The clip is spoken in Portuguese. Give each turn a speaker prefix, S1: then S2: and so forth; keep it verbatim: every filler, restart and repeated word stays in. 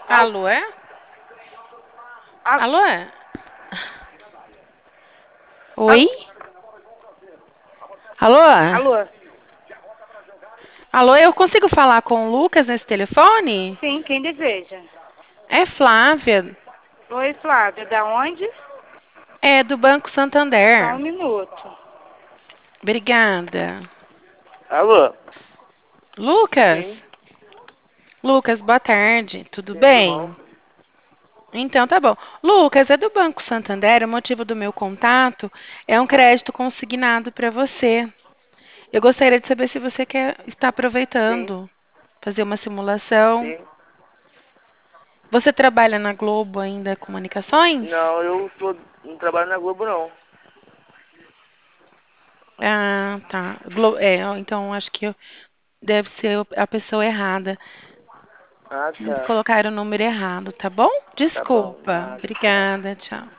S1: Al-
S2: Alô, é?
S1: al-
S2: Alô, é? Oi?
S1: al-
S2: Alô?
S1: Alô?
S2: Alô, eu consigo falar com o Lucas nesse telefone?
S1: Sim, quem deseja?
S2: É Flávia,
S1: Oi, Flávia, da onde?
S2: é do Banco
S1: Só um
S2: Santander.
S1: minuto.
S2: Obrigada.
S1: Alô?
S2: Lucas?
S1: Sim,
S2: Lucas, boa tarde. Tudo
S1: sim, tudo bom?
S2: bem? Então tá bom. Lucas, é do Banco Santander. O motivo do meu contato é um crédito consignado para você. Eu gostaria de saber se você quer estar
S1: Sim,
S2: aproveitando, fazer uma simulação.
S1: sim.
S2: Você trabalha na Globo ainda Comunicações?
S1: Não, eu tô, não trabalho na Globo, não.
S2: Ah, tá. Glo- é, ó, então acho que eu- deve ser a pessoa errada.
S1: Ah,
S2: Eles
S1: tá.
S2: colocaram o número errado, tá bom?
S1: Tá bom,
S2: Desculpa.
S1: nada.
S2: Obrigada, tchau.